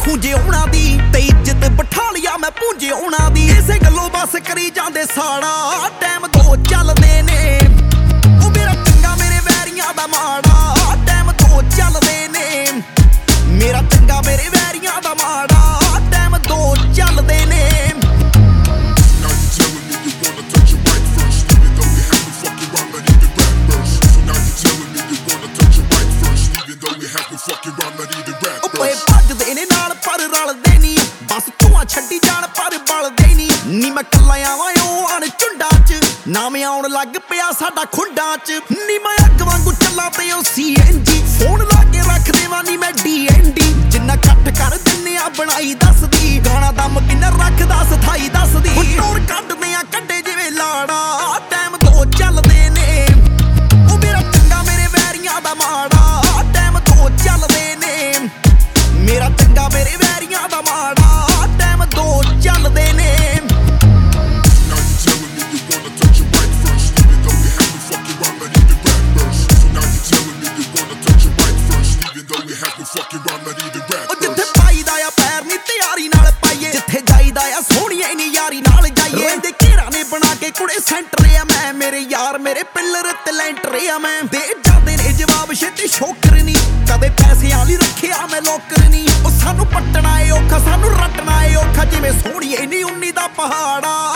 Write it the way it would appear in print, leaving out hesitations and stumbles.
ਖੂੰਜੇ ਉਹਨਾਂ ਦੀ ਤੇ ਇੱਜ਼ਤ ਬਿਠਾ ਲਿਆ ਮੈਂ ਪੂੰਜੇ ਉਹਨਾਂ ਦੀ ਇਸੇ ਗੱਲੋਂ ਬਸ ਕਰੀ ਜਾਂਦੇ ਸਾੜਾ ਟਾਈਮ ਦੋ ਚੱਲਦੇ ਨੇ ਉਹ ਮੇਰਾ ਚੰਗਾ ਮੇਰੇ ਵੈਰੀਆਂ ਦਾ ਮਾੜਾ ਟਾਈਮ ਦੋ ਚੱਲਦੇ ਨੇ ਮੇਰਾ ਚੰਗਾ ਮੇਰੇ ਵੈਰੀਆਂ ਦਾ ਮਾੜਾ ਟਾਈਮ ਦੋ ਚੱਲਦੇ ਨੇ ਓਏ ਭੱਜਦੇ ਨੇ ਨਾਲ ਪਰ ਰਲਦੇ ਨੀ ਬਸ ਧੂਆਂ ਛੱਡੀ ਜਾਣ ਪਰ ਬਲਦੇ ਨੀ ਮੈਂ ਕੱਲਾ ਆਵਾਂ ਉਹ ਅਣ ਝੁੰਡਾਂ 'ਚ ਨਾਮ ਆਉਣ ਲੱਗ ਪਿਆ ਸਾਡਾ ਖੁੰਡਾਂ 'ਚ ਨੀ ਮੈਂ ਅੱਗ ਵਾਂਗੂ ਚੱਲਾਂ ਤੇ ਉਹ CNG ਫੋਨ ਲਾ ਕੇ ਰੱਖ ਦੇਵਾਂ ਨੀ ਮੈਂ DND ਜਿੰਨਾ ਕੱਟ ਕਰ ਦਿੰਨੇ ਆ ਬਣਾਈ ਦੱਸਦੀ ਗਾਣਾ ਦਮ ਕਿੰਨਾ ਰੱਖਦਾ ਸਥਾਈ ਦੱਸਦੀ ਟੋਰ ਕੱਢਦੇ ਆ ਕੱਢੇ ਜਿਵੇਂ ਲਾੜਾ ਟਾਈਮ ਦੋ ਚੱਲਦੇ ਨੇ ਉਹ ਮੇਰਾ ਚੰਗਾ ਮੇਰੇ ਵੈਰੀਆਂ ਦਾ ਮਾੜਾ ਟਾਈਮ ਦੋ ਚੱਲਦੇ ਨੇ ਮੇਰਾ ਚੰਗਾ ਮੇਰੇ ਵੈਰੀਆਂ ਦਾ ਮਾੜਾ ਟਾਈਮ ਦੋ ਚੱਲਦੇ ਨੇ ਜਿੱਥੇ ਪਾਈਦਾ ਆ ਪੈਰ ਨੀ ਤਿਆਰੀ ਨਾਲ ਪਾਈਏ ਜਿੱਥੇ ਜਾਈਦਾ ਆ ਸੋਹਣੀਏ ਨੀ ਯਾਰੀ ਨਾਲ ਜਾਈਏ ਇਹਦੇ ਘੇਰਾ ਨੇ ਬਣਾ ਕੇ ਕੁੜੇ ਸੈਂਟਰ ਆ ਮੈਂ ਮੇਰੇ ਯਾਰ ਮੇਰੇ ਪਿੱਲਰ ਤੇ ਲੈਂਟਰ ਆ ਮੈਂ ਦੇ ਜਾਂਦੇ ਨੇ ਜਵਾਬ ਛੇਤੀ ਸ਼ੋਕਰ ਨੀ ਕਦੇ ਪੈਸਿਆਂ ਲਈ ਰੱਖਿਆ ਮੈਂ ਲੋਕਰ ਨੀ ਉਹ ਸਾਨੂੰ ਪੱਟਣਾ ਏ ਔਖਾ ਸਾਨੂੰ ਰੱਟਣਾ ਏ ਔਖਾ ਜਿਵੇਂ ਸੋਹਣੀਏ ਨੀ 19 ਦਾ ਪਹਾੜਾ